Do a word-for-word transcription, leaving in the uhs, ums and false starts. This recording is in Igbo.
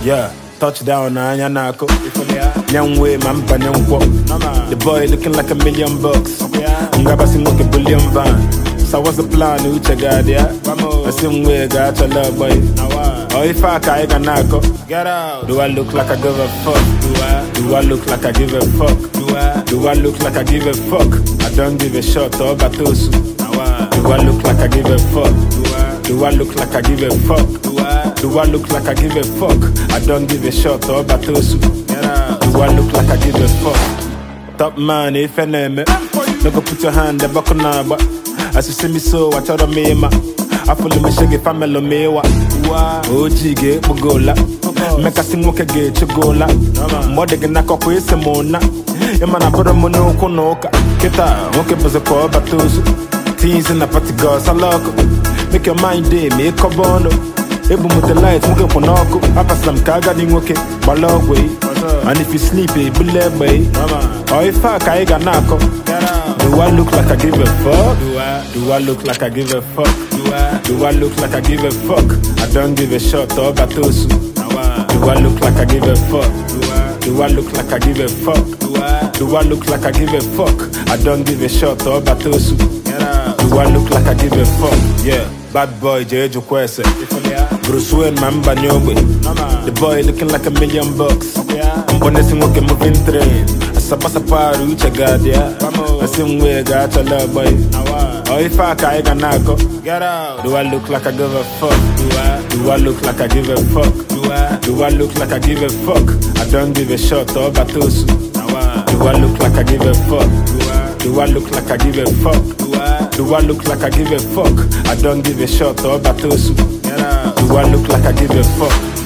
Yeah, touchdown na anya nako. Young way, man, panyanko. The boy looking like a million bucks. Ngaba si moke billion van. So what's the plan? Uche God, yeah. I sing way, got your love, boy. Oh, if I can't nako. Get out. Do I look like I give a fuck? Do I? Do I look like I give a fuck? Do I? Do I look like I give a fuck? I don't give a shot. Oh, batosu. Do I look like I give a fuck? Do I? Do I look like I give a fuck? Do I? Do I look like I give a fuck? I don't give a shot. Oh, batosu. Do I look like I give a fuck? Top man, if I name it. No go put your hand up on the as you see me so, watch out of me, ma. I follow me, shaggy family, me, wa. O G, get Bugola. Make a sing, okay, get your gola. More than knock up with some mona. A man, I put a mono, konoka. Kita, okay, was a call, but those teens in the party girls, I love. Make your mind day, make a bono. Even with the lights, look up on Noko. I pass some cargading, okay, balog way. And if you sleepy, believe way. Or if I can't nako. Do I look like I give a fuck? Do I? Do I look like I give a fuck? Do I? Do I look like I give a fuck? I don't give a shot. Oh, batosu. Do I look like I give a fuck? Do I? Do I look like I give a fuck? Do I? Do I look like I give a fuck? I don't give a shot. Oh, batosu. Do I look like I give a fuck? Yeah. Bad boy, Jeju Kwese. Bruce Wayne, Mamba Nyobe. The boy looking like a million bucks. I'm gonna sing okay, moving train. Sapasa paru, Uche God, yeah. I sing way, got your love, boy. Oh, if I can't nako. Get out. Do I look like I give a fuck? Do I? Do I look like I give a fuck? Do I? Do I look like I give a fuck? I don't give a shot. Oh, batosu. Do I look like I give a fuck? Do I? Do I look like I give a fuck? Do I? Do I look like I give a fuck? I don't give a shot. Oh, batosu. Do I look like I give a fuck?